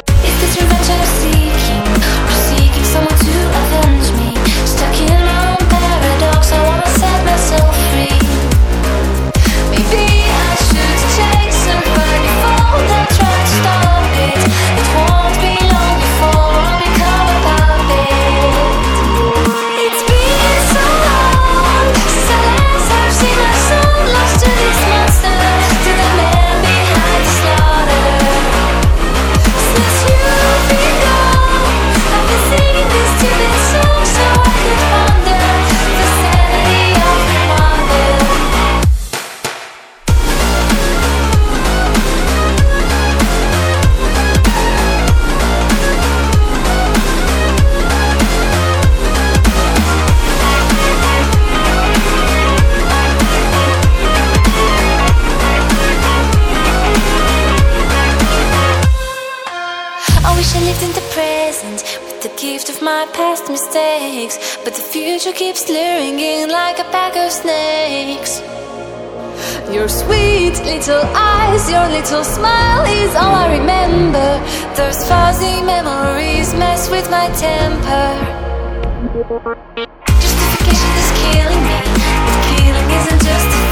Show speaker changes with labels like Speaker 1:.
Speaker 1: Is this revenge I'm seeking, or seeking someone to avenge me? Stuck in my own paradox, I wanna set myself free. Maybe I should chase somebody fall and try to stop it. It won't be long before I'll become a puppet. It's been so long since I last have seen my soul lost to this monster, to the man behind the slaughter. Since you've been gone, I've been singing this stupid song so I could ponder the sanity of my mother. I wish I lived in the present with the gift of my past mistakes, but the future keeps luring in like a pack of snakes. Your sweet little eyes, your little smile is all I remember. Those fuzzy memories mess with my temper. Justification is killing me, but killing isn't justification.